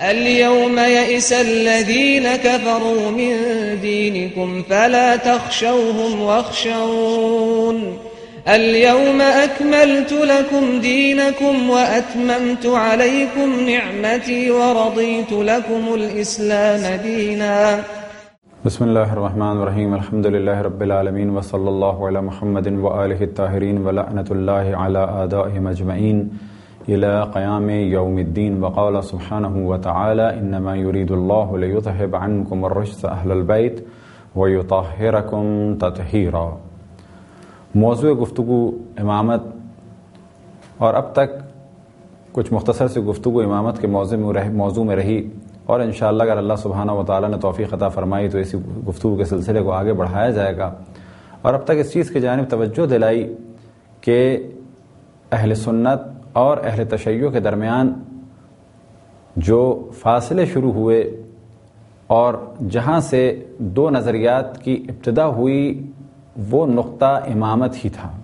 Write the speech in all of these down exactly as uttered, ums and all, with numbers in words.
اليوم يئس الذين كفروا من دينكم فلا تخشوهم واخشون اليوم أكملت لكم دينكم وأتممت عليكم نعمتي ورضيت لكم الإسلام دينا. بسم اللہ الرحمن الرحیم. الحمد للہ رب العالمین وصلی اللہ علی محمد وآلہ الطاہرین ولعنۃ اللہ علی اعدائہم اجمعین الى قیام یوم الدین. وقال سبحانہ وتعالی انما یرید اللہ لیذہب عنکم الرجس اہل البیت ویطہرکم تطہیرا. موضوع گفتگو امامت، اور اب تک کچھ مختصر سی گفتگو امامت کے موضوع میں رہ موضوع میں رہی، اور انشاءاللہ اگر اللہ سبحانہ وتعالی نے توفیق عطا فرمائی تو اسی گفتگو کے سلسلے کو آگے بڑھایا جائے گا. اور اب تک اس چیز کی جانب توجہ دلائی کہ اہل سنت اور اہل تشیع کے درمیان جو فاصلے شروع ہوئے اور جہاں سے دو نظریات کی ابتدا ہوئی وہ نقطہ امامت ہی تھا.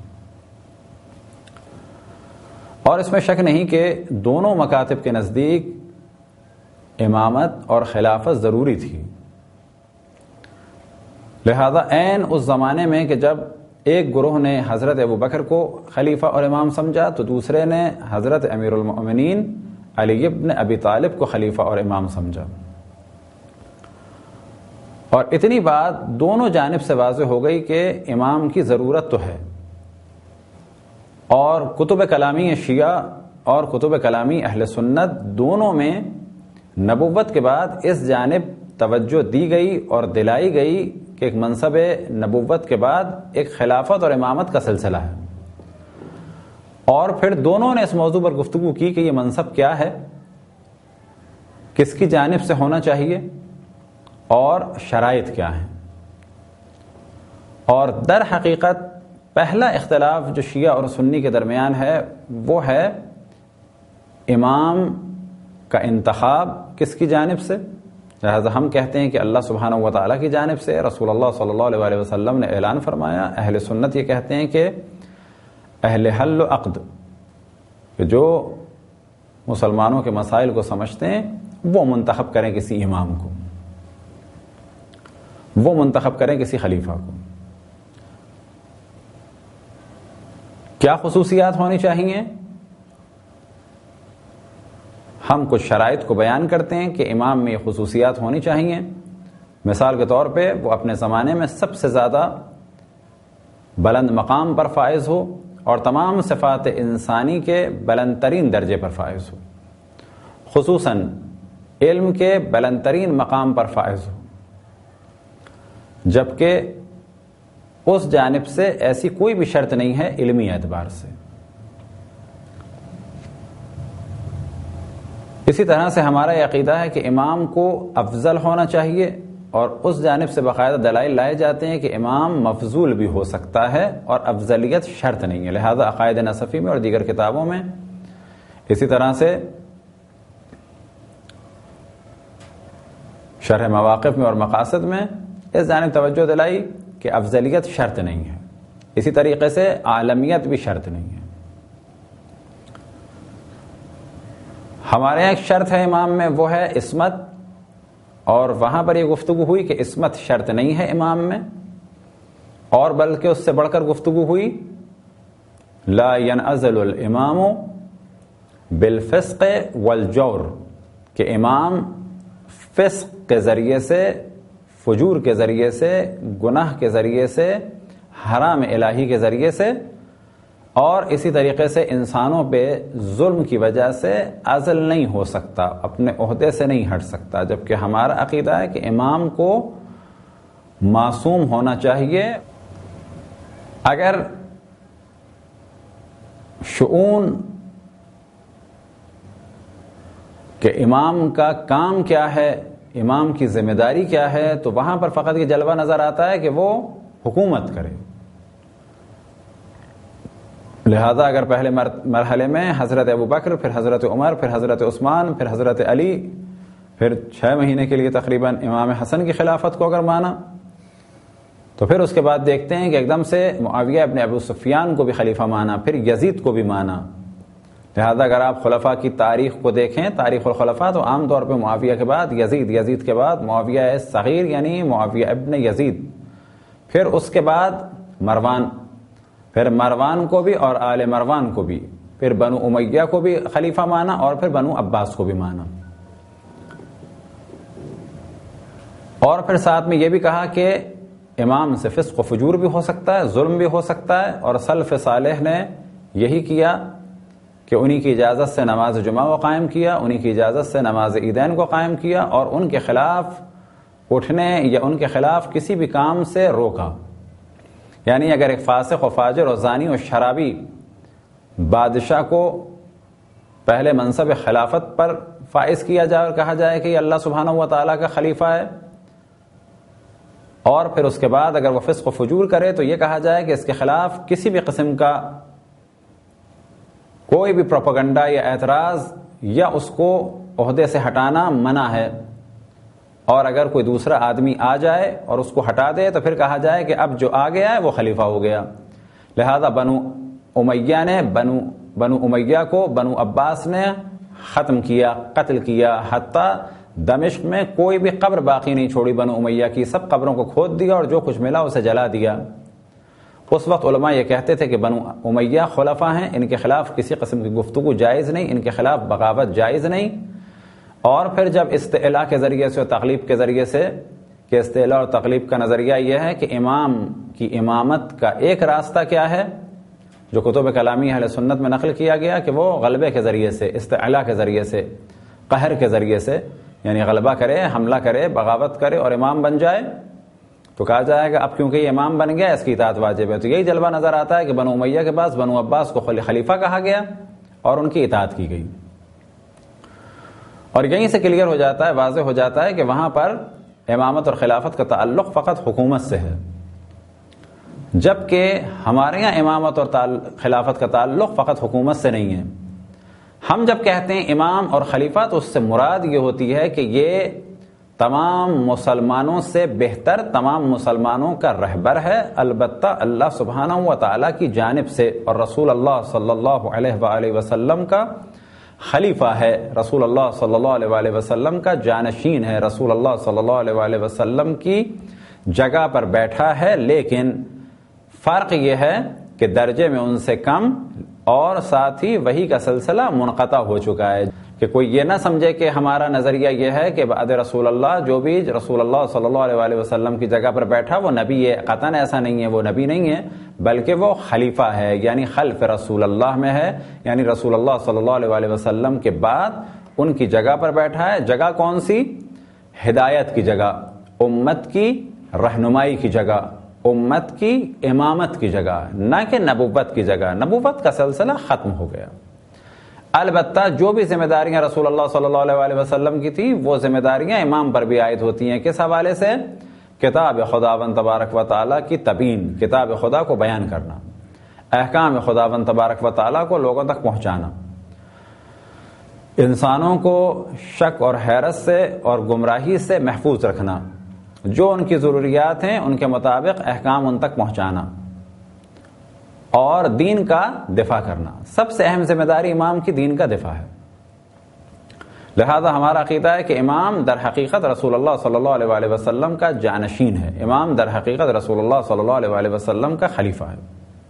اور اس میں شک نہیں کہ دونوں مکاتب کے نزدیک امامت اور خلافت ضروری تھی. لہذا عین اس زمانے میں کہ جب ایک گروہ نے حضرت ابو بکر کو خلیفہ اور امام سمجھا تو دوسرے نے حضرت امیر المؤمنین علی ابن ابی طالب کو خلیفہ اور امام سمجھا. اور اتنی بات دونوں جانب سے واضح ہو گئی کہ امام کی ضرورت تو ہے، اور کتب کلامی شیعہ اور کتب کلامی اہل سنت دونوں میں نبوت کے بعد اس جانب توجہ دی گئی اور دلائی گئی کہ ایک منصب نبوت کے بعد ایک خلافت اور امامت کا سلسلہ ہے. اور پھر دونوں نے اس موضوع پر گفتگو کی کہ یہ منصب کیا ہے، کس کی جانب سے ہونا چاہیے اور شرائط کیا ہیں. اور در حقیقت پہلا اختلاف جو شیعہ اور سنی کے درمیان ہے وہ ہے امام کا انتخاب کس کی جانب سے. لہذا ہم کہتے ہیں کہ اللہ سبحانہ و تعالیٰ کی جانب سے. رسول اللہ صلی اللہ علیہ وسلم نے اعلان فرمایا. اہل سنت یہ کہتے ہیں کہ اہل حل و عقد، کہ جو مسلمانوں کے مسائل کو سمجھتے ہیں وہ منتخب کریں کسی امام کو، وہ منتخب کریں کسی خلیفہ کو. کیا خصوصیات ہونی چاہیے؟ ہم کچھ شرائط کو بیان کرتے ہیں کہ امام میں یہ خصوصیات ہونی چاہیے. مثال کے طور پہ وہ اپنے زمانے میں سب سے زیادہ بلند مقام پر فائز ہو اور تمام صفات انسانی کے بلند ترین درجے پر فائز ہو، خصوصاً علم کے بلند ترین مقام پر فائز ہو، جبکہ اس جانب سے ایسی کوئی بھی شرط نہیں ہے علمی اعتبار سے. اسی طرح سے ہمارا یہ عقیدہ ہے کہ امام کو افضل ہونا چاہیے، اور اس جانب سے باقاعدہ دلائل لائے جاتے ہیں کہ امام مفضول بھی ہو سکتا ہے اور افضلیت شرط نہیں ہے. لہذا عقائد نصفی میں اور دیگر کتابوں میں، اسی طرح سے شرح مواقف میں اور مقاصد میں اس جانب توجہ دلائی کہ افضلیت شرط نہیں ہے. اسی طریقے سے عالمیت بھی شرط نہیں ہے. ہمارے یہاں ایک شرط ہے امام میں، وہ ہے عصمت، اور وہاں پر یہ گفتگو ہوئی کہ عصمت شرط نہیں ہے امام میں، اور بلکہ اس سے بڑھ کر گفتگو ہوئی لا ينعزل الامام بالفسق والجور، کہ امام فسق کے ذریعے سے، فجور کے ذریعے سے، گناہ کے ذریعے سے، حرام الہی کے ذریعے سے، اور اسی طریقے سے انسانوں پہ ظلم کی وجہ سے عزل نہیں ہو سکتا، اپنے عہدے سے نہیں ہٹ سکتا. جبکہ ہمارا عقیدہ ہے کہ امام کو معصوم ہونا چاہیے. اگر شؤون کہ امام کا کام کیا ہے، امام کی ذمہ داری کیا ہے، تو وہاں پر فقط یہ جلوہ نظر آتا ہے کہ وہ حکومت کرے. لہذا اگر پہلے مرحلے میں حضرت ابو بکر، پھر حضرت عمر، پھر حضرت عثمان، پھر حضرت علی، پھر چھ مہینے کے لیے تقریباً امام حسن کی خلافت کو اگر مانا، تو پھر اس کے بعد دیکھتے ہیں کہ ایک دم سے معاویہ ابن ابو سفیان کو بھی خلیفہ مانا، پھر یزید کو بھی مانا. لہذا اگر آپ خلفاء کی تاریخ کو دیکھیں، تاریخ الخلفاء، تو عام طور پہ معاویہ کے بعد یزید، یزید کے بعد معاویہ صغیر یعنی معاویہ ابن یزید، پھر اس کے بعد مروان، پھر مروان کو بھی اور آل مروان کو بھی، پھر بنو امیہ کو بھی خلیفہ مانا اور پھر بنو عباس کو بھی مانا. اور پھر ساتھ میں یہ بھی کہا کہ امام سے فسق و فجور بھی ہو سکتا ہے، ظلم بھی ہو سکتا ہے، اور سلف صالح نے یہی کیا کہ انہی کی اجازت سے نماز جمعہ کو قائم کیا، انہی کی اجازت سے نماز عیدین کو قائم کیا، اور ان کے خلاف اٹھنے یا ان کے خلاف کسی بھی کام سے روکا. یعنی اگر ایک فاسق و فاجر و زانی و شرابی بادشاہ کو پہلے منصب خلافت پر فائز کیا جائے اور کہا جائے کہ یہ اللہ سبحانہ و تعالیٰ کا خلیفہ ہے، اور پھر اس کے بعد اگر وہ فسق و فجور کرے تو یہ کہا جائے کہ اس کے خلاف کسی بھی قسم کا کوئی بھی پروپیگنڈا یا اعتراض یا اس کو عہدے سے ہٹانا منع ہے، اور اگر کوئی دوسرا آدمی آ جائے اور اس کو ہٹا دے تو پھر کہا جائے کہ اب جو آ گیا ہے وہ خلیفہ ہو گیا. لہذا بنو امیہ نے بنو بنو امیہ کو بنو عباس نے ختم کیا، قتل کیا، حتیٰ دمشق میں کوئی بھی قبر باقی نہیں چھوڑی بنو امیہ کی، سب قبروں کو کھود دیا اور جو کچھ ملا اسے جلا دیا. اس وقت علماء یہ کہتے تھے کہ بنو امیہ خلفاء ہیں، ان کے خلاف کسی قسم کی گفتگو جائز نہیں، ان کے خلاف بغاوت جائز نہیں. اور پھر جب استعلاء کے ذریعے سے اور تقلیب کے ذریعے سے، کہ استعلاء اور تقلیب کا نظریہ یہ ہے کہ امام کی امامت کا ایک راستہ کیا ہے جو کتب کلامی اہل سنت میں نقل کیا گیا کہ وہ غلبے کے ذریعے سے، استعلاء کے ذریعے سے، قہر کے ذریعے سے، یعنی غلبہ کرے، حملہ کرے، بغاوت کرے اور امام بن جائے. تو کہا جائے گا اب کیونکہ یہ امام بن گیا اس کی اطاعت واجب ہے. تو یہی جلوہ نظر آتا ہے کہ بنو امیہ کے پاس بنو عباس کو خلیفہ کہا گیا اور ان کی اطاعت کی گئی. اور یہیں سے کلیئر ہو جاتا ہے، واضح ہو جاتا ہے کہ وہاں پر امامت اور خلافت کا تعلق فقط حکومت سے ہے، جبکہ ہمارے یہاں امامت اور خلافت کا تعلق فقط حکومت سے نہیں ہے. ہم جب کہتے ہیں امام اور خلیفہ تو اس سے مراد یہ ہوتی ہے کہ یہ تمام مسلمانوں سے بہتر، تمام مسلمانوں کا رہبر ہے، البتہ اللہ سبحانہ و تعالیٰ کی جانب سے، اور رسول اللہ صلی اللہ علیہ وآلہ وسلم کا خلیفہ ہے، رسول اللہ صلی اللہ علیہ وآلہ وسلم کا جانشین ہے، رسول اللہ صلی اللہ علیہ وآلہ وسلم کی جگہ پر بیٹھا ہے. لیکن فرق یہ ہے کہ درجے میں ان سے کم، اور ساتھ ہی وحی کا سلسلہ منقطع ہو چکا ہے. کہ کوئی یہ نہ سمجھے کہ ہمارا نظریہ یہ ہے کہ بعد رسول اللہ جو بھی رسول اللہ صلی اللہ علیہ وآلہ وسلم کی جگہ پر بیٹھا وہ نبی ہے. قطعاً ایسا نہیں ہے، وہ نبی نہیں ہے بلکہ وہ خلیفہ ہے، یعنی خلف رسول اللہ میں ہے، یعنی رسول اللہ صلی اللہ علیہ وآلہ وسلم کے بعد ان کی جگہ پر بیٹھا ہے. جگہ کون سی؟ ہدایت کی جگہ، امت کی رہنمائی کی جگہ، امت کی امامت کی جگہ، نہ کہ نبوت کی جگہ. نبوت کا سلسلہ ختم ہو گیا. البتہ جو بھی ذمہ داریاں رسول اللہ صلی اللہ علیہ وآلہ وسلم کی تھی وہ ذمہ داریاں امام پر بھی عائد ہوتی ہیں. کس حوالے سے؟ کتاب خداوند تبارک و تعالیٰ کی تبیین، کتاب خدا کو بیان کرنا، احکام خداوند تبارک و تعالیٰ کو لوگوں تک پہنچانا، انسانوں کو شک اور حیرت سے اور گمراہی سے محفوظ رکھنا، جو ان کی ضروریات ہیں ان کے مطابق احکام ان تک پہنچانا، اور دین کا دفاع کرنا. سب سے اہم ذمہ داری امام کی دین کا دفاع ہے. لہذا ہمارا عقیدہ ہے کہ امام در حقیقت رسول اللہ صلی اللہ علیہ وآلہ وسلم کا جانشین ہے، امام در حقیقت رسول اللہ صلی اللہ علیہ وآلہ وسلم کا خلیفہ ہے.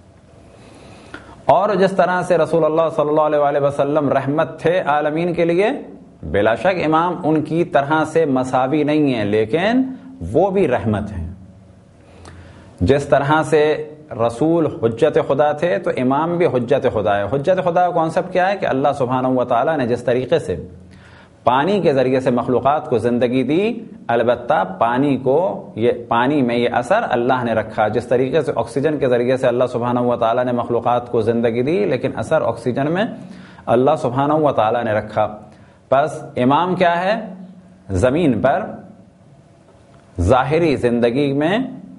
اور جس طرح سے رسول اللہ صلی اللہ علیہ وآلہ وسلم رحمت تھے عالمین کے لیے، بلا شک امام ان کی طرح سے مساوی نہیں ہیں، لیکن وہ بھی رحمت ہیں. جس طرح سے رسول حجت خدا تھے تو امام بھی حجت خدا ہے. حجت خدا کا کانسیپٹ کیا ہے؟ کہ اللہ سبحانہ و تعالیٰ نے جس طریقے سے پانی کے ذریعے سے مخلوقات کو زندگی دی، البتہ پانی کو یہ پانی میں یہ اثر اللہ نے رکھا. جس طریقے سے آکسیجن کے ذریعے سے اللہ سبحانہ و تعالیٰ نے مخلوقات کو زندگی دی، لیکن اثر آکسیجن میں اللہ سبحانہ و تعالیٰ نے رکھا. بس امام کیا ہے؟ زمین پر ظاہری زندگی میں،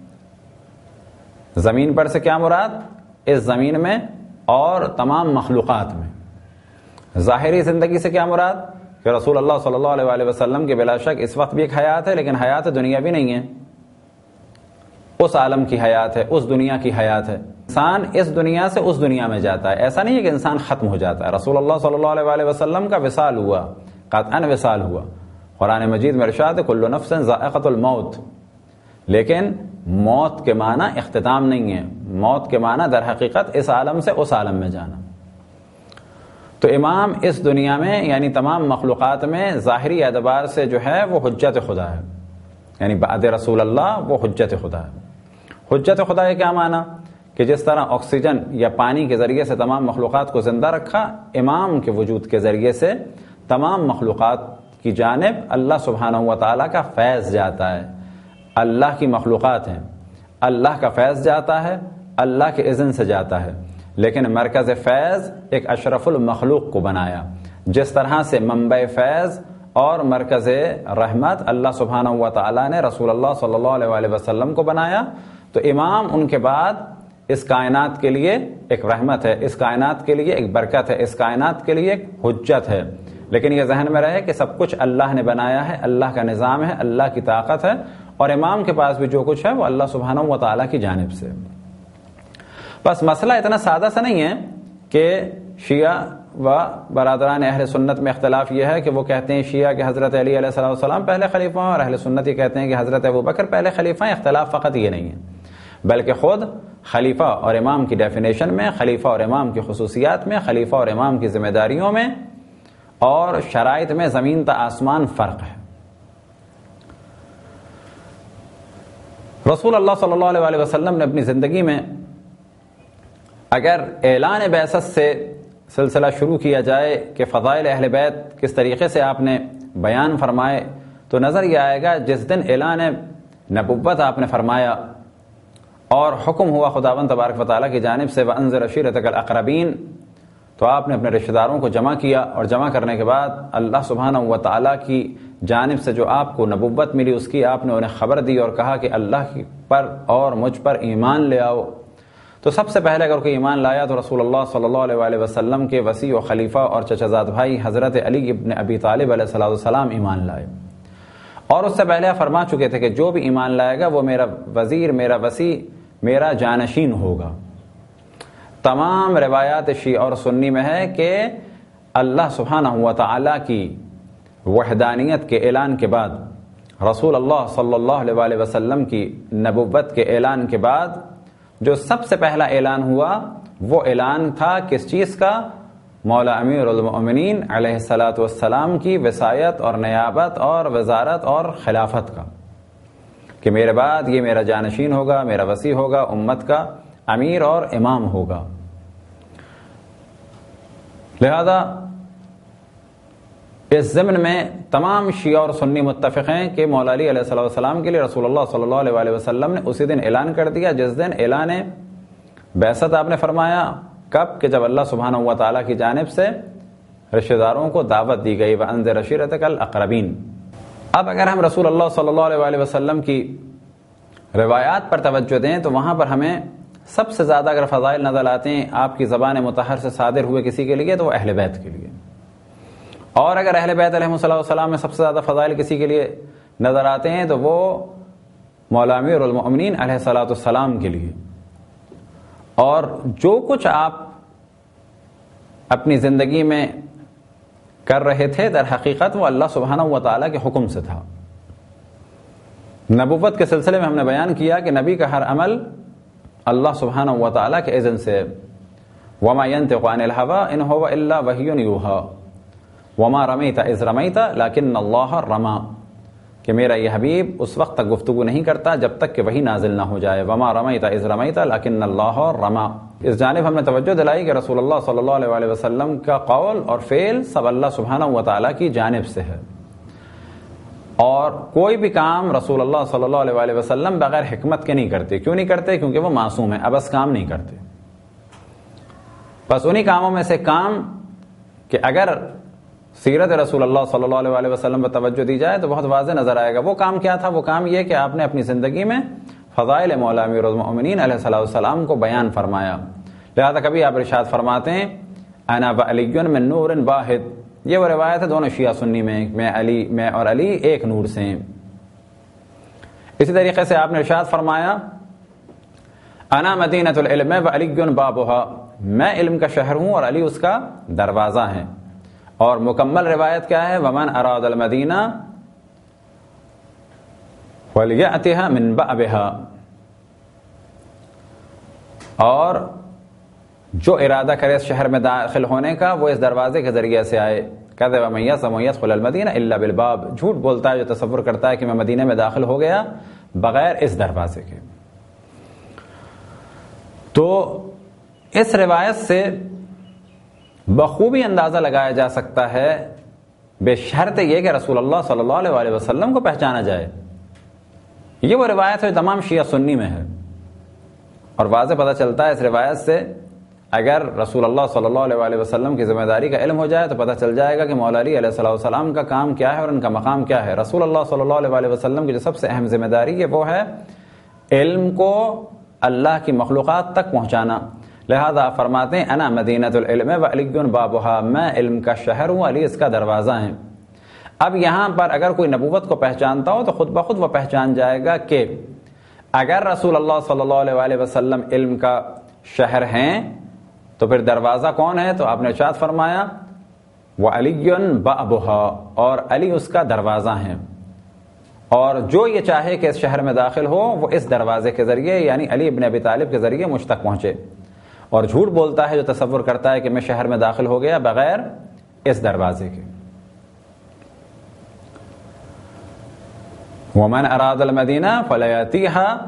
زمین پر سے کیا مراد؟ اس زمین میں اور تمام مخلوقات میں. ظاہری زندگی سے کیا مراد؟ کہ رسول اللہ صلی اللہ علیہ وآلہ وسلم کی بلا شک اس وقت بھی ایک حیات ہے، لیکن حیات دنیا بھی نہیں ہے، اس عالم کی حیات ہے، اس دنیا کی حیات ہے. انسان اس دنیا سے اس دنیا میں جاتا ہے، ایسا نہیں ہے کہ انسان ختم ہو جاتا ہے۔ رسول اللہ صلی اللہ علیہ وآلہ وسلم کا وصال ہوا، قطعاً وصال ہوا، قرآن مجید میں ارشاد ہے کل نفس ذائقۃ الموت، لیکن موت کے معنی اختتام نہیں ہے، موت کے معنی در حقیقت اس عالم سے اس عالم میں جانا۔ تو امام اس دنیا میں یعنی تمام مخلوقات میں ظاہری اعتبار سے جو ہے وہ حجت خدا ہے، یعنی بعد رسول اللہ وہ حجت خدا ہے۔ حجت خدا ہے کیا معنی؟ کہ جس طرح آکسیجن یا پانی کے ذریعے سے تمام مخلوقات کو زندہ رکھا، امام کے وجود کے ذریعے سے تمام مخلوقات کی جانب اللہ سبحانہ و تعالیٰ کا فیض جاتا ہے۔ اللہ کی مخلوقات ہیں، اللہ کا فیض جاتا ہے، اللہ کے اذن سے جاتا ہے، لیکن مرکز فیض ایک اشرف المخلوق کو بنایا۔ جس طرح سے منبع فیض اور مرکز رحمت اللہ سبحانہ و تعالیٰ نے رسول اللہ صلی اللہ علیہ وآلہ وسلم کو بنایا، تو امام ان کے بعد اس کائنات کے لیے ایک رحمت ہے، اس کائنات کے لیے ایک برکت ہے، اس کائنات کے لیے ایک حجت ہے۔ لیکن یہ ذہن میں رہے کہ سب کچھ اللہ نے بنایا ہے، اللہ کا نظام ہے، اللہ کی طاقت ہے، اور امام کے پاس بھی جو کچھ ہے وہ اللہ سبحانہ و تعالیٰ کی جانب سے۔ بس مسئلہ اتنا سادہ سا نہیں ہے کہ شیعہ و برادران اہل سنت میں اختلاف یہ ہے کہ وہ کہتے ہیں شیعہ کہ حضرت علی علیہ السلام پہلے خلیفہ ہیں، اور اہل سنت یہ کہتے ہیں کہ حضرت ابوبکر پہلے خلیفہ ہیں۔ اختلاف فقط یہ نہیں ہے، بلکہ خود خلیفہ اور امام کی ڈیفینیشن میں، خلیفہ اور امام کی خصوصیات میں، خلیفہ اور امام کی ذمہ داریوں میں اور شرائط میں زمین تا آسمان فرق ہے۔ رسول اللہ صلی اللہ علیہ وآلہ وسلم نے اپنی زندگی میں اگر اعلان بعثت سے سلسلہ شروع کیا جائے کہ فضائل اہل بیت کس طریقے سے آپ نے بیان فرمائے، تو نظر یہ آئے گا جس دن اعلان نبوت آپ نے فرمایا اور حکم ہوا خداوند تبارک و تعالیٰ کی جانب سے وَأَنذِرْ عَشِيرَتَكَ الْأَقْرَبِينَ، تو آپ نے اپنے رشتہ داروں کو جمع کیا، اور جمع کرنے کے بعد اللہ سبحانہ و تعالیٰ کی جانب سے جو آپ کو نبوت ملی اس کی آپ نے انہیں خبر دی اور کہا کہ اللہ پر اور مجھ پر ایمان لے آؤ۔ تو سب سے پہلے اگر کوئی ایمان لایا تو رسول اللہ صلی اللہ علیہ وآلہ وسلم کے وسیع و خلیفہ اور چچا زاد بھائی حضرت علی ابن ابی طالب علیہ السلام ایمان لائے، اور اس سے پہلے فرما چکے تھے کہ جو بھی ایمان لائے گا وہ میرا وزیر، میرا وسیع، میرا جانشین ہوگا۔ تمام روایات شیعہ اور سنی میں ہے کہ اللہ سبحانہ و تعالیٰ کی وحدانیت کے اعلان کے بعد، رسول اللہ صلی اللہ علیہ وآلہ وسلم کی نبوت کے اعلان کے بعد جو سب سے پہلا اعلان ہوا وہ اعلان تھا کس چیز کا؟ مولا امیر المؤمنین علیہ الصلاۃ والسلام کی وصایت اور نیابت اور وزارت اور خلافت کا، کہ میرے بعد یہ میرا جانشین ہوگا، میرا وسیع ہوگا، امت کا امیر اور امام ہوگا۔ لہذا اس ضمن میں تمام شیعہ اور سنی متفق ہیں کہ مولا علی علیہ السلام کے لیے رسول اللہ صلی اللہ علیہ وآلہ وسلم نے اسی دن اعلان کر دیا جس دن اعلان بعثت آپ نے فرمایا۔ کب؟ کہ جب اللہ سبحانہ و تعالیٰ کی جانب سے رشتہ داروں کو دعوت دی گئی وَأَنذِرْ عَشِيرَتَكَ الْأَقْرَبِينَ۔ اب اگر ہم رسول اللہ صلی اللہ علیہ وآلہ وسلم کی روایات پر توجہ دیں تو وہاں پر ہمیں سب سے زیادہ اگر فضائل نظر آتے ہیں آپ کی زبان مطہر سے صادر ہوئے کسی کے لیے تو وہ اہل بیت کے لیے، اور اگر اہل بیت علیہ السلام میں سب سے زیادہ فضائل کسی کے لیے نظر آتے ہیں تو وہ مولا امیر المؤمنین علیہ الصلوۃ والسلام کے لیے۔ اور جو کچھ آپ اپنی زندگی میں کر رہے تھے در حقیقت وہ اللہ سبحانہ و تعالیٰ کے حکم سے تھا۔ نبوت کے سلسلے میں ہم نے بیان کیا کہ نبی کا ہر عمل اللہ سبحانہ و تعالیٰ کے اذن سے، وما ينطق عن الهوى ان هو الا وحی یوحى وما رمیت اذ رمیت لیکن اللہ رما، کہ میرا یہ حبیب اس وقت تک گفتگو نہیں کرتا جب تک کہ وحی نازل نہ ہو جائے، وما رمیت اذ رمیت لیکن اللہ رما۔ اس جانب ہم نے توجہ دلائی کہ رسول اللہ صلی اللہ علیہ وآلہ وسلم کا قول اور فعل سب اللہ سبحانہ و تعالیٰ کی جانب سے ہے، اور کوئی بھی کام رسول اللہ صلی اللہ علیہ وآلہ وسلم بغیر حکمت کے نہیں کرتے۔ کیوں نہیں کرتے؟ کیونکہ وہ معصوم ہیں، ابس کام نہیں کرتے۔ بس انہی کاموں میں سے کام کہ اگر سیرت رسول اللہ صلی اللہ علیہ وآلہ وسلم پر توجہ دی جائے تو بہت واضح نظر آئے گا۔ وہ کام کیا تھا؟ وہ کام یہ کہ آپ نے اپنی زندگی میں فضائل مولا امیر المؤمنین علیہ السلام کو بیان فرمایا۔ لہذا کبھی آپ ارشاد فرماتے ہیں انا وعلی من نور واحد، یہ وہ روایت ہے دونوں شیعہ سنی میں، میں علی میں اور علی ایک نور سے ہیں۔ اسی طریقے سے آپ نے ارشاد فرمایا انا مدینۃ العلم وعلی بابها، میں علم کا شہر ہوں اور علی اس کا دروازہ ہے. اور مکمل روایت کیا ہے؟ ومن اراد المدینہ ولیأتها من بابها، اور جو ارادہ کرے اس شہر میں داخل ہونے کا وہ اس دروازے کے ذریعے سے آئے. کذب من یزعم یدخل المدینہ الا بالباب، جھوٹ بولتا ہے جو تصور کرتا ہے کہ میں مدینہ میں داخل ہو گیا بغیر اس دروازے کے. تو اس روایت سے بخوبی اندازہ لگایا جا سکتا ہے، بے شرط یہ کہ رسول اللہ صلی اللہ علیہ وآلہ وسلم کو پہچانا جائے. یہ وہ روایت ہے جو تمام شیعہ سنی میں ہے، اور واضح پتہ چلتا ہے اس روایت سے اگر رسول اللہ صلی اللہ علیہ وآلہ وسلم کی ذمہ داری کا علم ہو جائے تو پتہ چل جائے گا کہ مولا علی علیہ الصلوۃ والسلام کا کام کیا ہے اور ان کا مقام کیا ہے. رسول اللہ صلی اللہ علیہ وآلہ وسلم کی جو سب سے اہم ذمہ داری ہے وہ ہے علم کو اللہ کی مخلوقات تک پہنچانا. لہذا فرماتے ہیں انا مدینۃ العلم وعلی بابها، میں علم کا شہر ہوں، علی اس کا دروازہ ہے. اب یہاں پر اگر کوئی نبوت کو پہچانتا ہو تو خود بخود وہ پہچان جائے گا کہ اگر رسول اللہ صلی اللہ علیہ وآلہ وسلم علم کا شہر ہیں تو پھر دروازہ کون ہے؟ تو آپ نے ارشاد فرمایا وعلی بابها، اور علی اس کا دروازہ ہے. اور جو یہ چاہے کہ اس شہر میں داخل ہو وہ اس دروازے کے ذریعے یعنی علی ابن ابی طالب کے ذریعے مجھ تک پہنچے. اور جھوٹ بولتا ہے جو تصور کرتا ہے کہ میں شہر میں داخل ہو گیا بغیر اس دروازے کے. ومن اراد المدینہ فلیاتیها،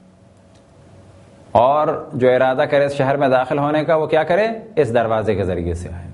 اور جو ارادہ کرے اس شہر میں داخل ہونے کا وہ کیا کرے؟ اس دروازے کے ذریعے سے آئے.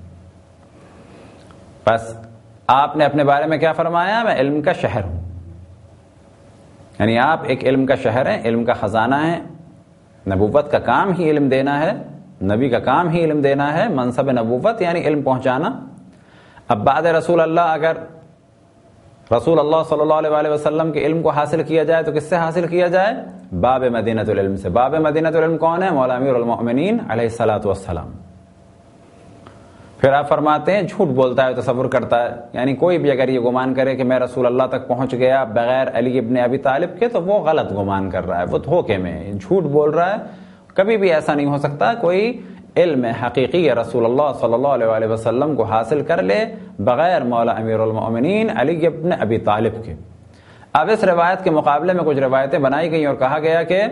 بس آپ نے اپنے بارے میں کیا فرمایا؟ میں علم کا شہر ہوں. یعنی آپ ایک علم کا شہر ہیں، علم کا خزانہ ہے. نبوت کا کام ہی علم دینا ہے، نبی کا کام ہی علم دینا ہے. منصب نبوت یعنی علم پہنچانا. اب بعد رسول اللہ اگر رسول اللہ صلی اللہ علیہ وآلہ وسلم کے علم کو حاصل کیا جائے تو کس سے حاصل کیا جائے؟ باب مدینۃ العلم سے. باب مدینۃ العلم کون ہے؟ مولا امیر المؤمنین علیہ الصلوۃ والسلام. پھر آپ فرماتے ہیں جھوٹ بولتا ہے، تصور کرتا ہے. یعنی کوئی بھی اگر یہ گمان کرے کہ میں رسول اللہ تک پہنچ گیا بغیر علی ابن ابی طالب کے تو وہ غلط گمان کر رہا ہے، وہ دھوکے میں جھوٹ بول رہا ہے. کبھی بھی ایسا نہیں ہو سکتا کوئی علم حقیقی رسول اللہ صلی اللہ علیہ وآلہ وسلم کو حاصل کر لے بغیر مولا امیر المؤمنین علی ابن ابی طالب کے. اب اس روایت کے مقابلے میں کچھ روایتیں بنائی گئی اور کہا گیا کہ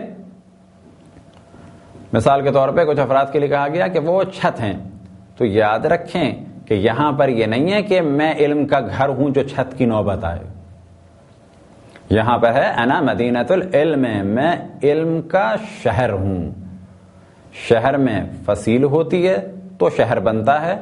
مثال کے طور پہ کچھ افراد کے لیے کہا گیا کہ وہ چھت ہیں. تو یاد رکھیں کہ یہاں پر یہ نہیں ہے کہ میں علم کا گھر ہوں جو چھت کی نوبت آئے. یہاں پر ہے انا مدینۃ العلم، میں علم کا شہر ہوں. شہر میں فصیل ہوتی ہے تو شہر بنتا ہے،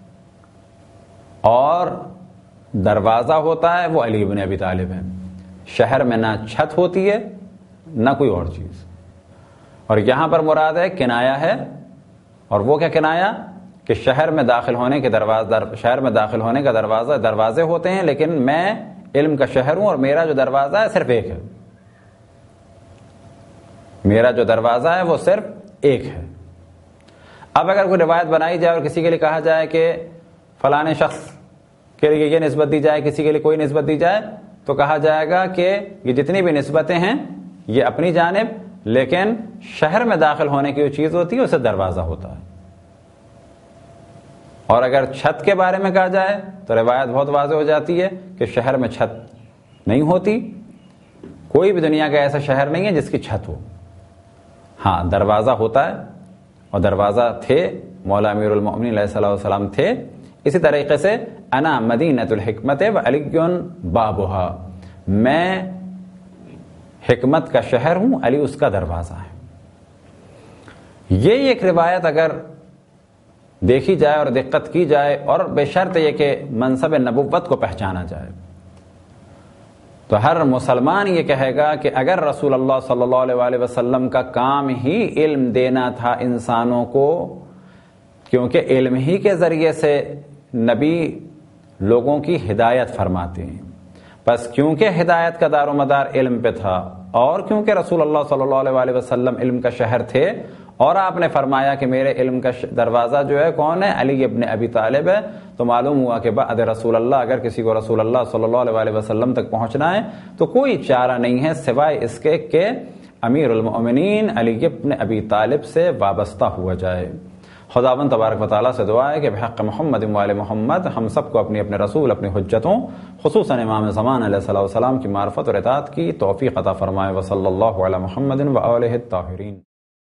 اور دروازہ ہوتا ہے وہ علی بن ابی طالب ہے. شہر میں نہ چھت ہوتی ہے نہ کوئی اور چیز. اور یہاں پر مراد ہے کنایا ہے، اور وہ کیا کنایا کہ شہر میں داخل ہونے کے دروازہ شہر میں داخل ہونے کا دروازہ دروازے ہوتے ہیں، لیکن میں علم کا شہر ہوں اور میرا جو دروازہ ہے صرف ایک ہے. میرا جو دروازہ ہے وہ صرف ایک ہے. اب اگر کوئی روایت بنائی جائے اور کسی کے لیے کہا جائے کہ فلانے شخص کے لیے یہ نسبت دی جائے، کسی کے لیے کوئی نسبت دی جائے، تو کہا جائے گا کہ یہ جتنی بھی نسبتیں ہیں یہ اپنی جانب، لیکن شہر میں داخل ہونے کی جو چیز ہوتی ہے اسے دروازہ ہوتا ہے. اور اگر چھت کے بارے میں کہا جائے تو روایت بہت واضح ہو جاتی ہے کہ شہر میں چھت نہیں ہوتی. کوئی بھی دنیا کا ایسا شہر نہیں ہے جس کی چھت ہو. ہاں دروازہ ہوتا ہے، اور دروازہ تھے مولا امیر المؤمنین علیہ الصلوۃ والسلام تھے. اسی طریقے سے انا مدینۃ الحکمت وعلی بابها، میں حکمت کا شہر ہوں، علی اس کا دروازہ ہے. یہ ایک روایت اگر دیکھی جائے اور دقت کی جائے اور بے شرط یہ کہ منصب نبوت کو پہچانا جائے تو ہر مسلمان یہ کہے گا کہ اگر رسول اللہ صلی اللہ علیہ وآلہ وسلم کا کام ہی علم دینا تھا انسانوں کو، کیونکہ علم ہی کے ذریعے سے نبی لوگوں کی ہدایت فرماتے ہیں، بس کیونکہ ہدایت کا دار و مدار علم پہ تھا اور کیونکہ رسول اللہ صلی اللہ علیہ وآلہ وسلم علم کا شہر تھے، اور آپ نے فرمایا کہ میرے علم کا دروازہ جو ہے کون ہے؟ علی ابن ابی طالب ہے، تو معلوم ہوا کہ بعد رسول اللہ اگر کسی کو رسول اللہ صلی اللہ علیہ وسلم تک پہنچنا ہے تو کوئی چارہ نہیں ہے سوائے اس کے کہ امیر المؤمنین علی ابن ابی طالب سے وابستہ ہوا جائے۔ خداوند تبارک و تعالیٰ سے دعا ہے کہ بحق محمد و آل محمد ہم سب کو اپنی اپنے رسول اپنی حجتوں خصوصاً امام زمان علیہ السلام کی معرفت اور اطاعت کی توفیق عطا فرمائے۔ وصلی اللہ علی محمد و آلہ الطاہرین۔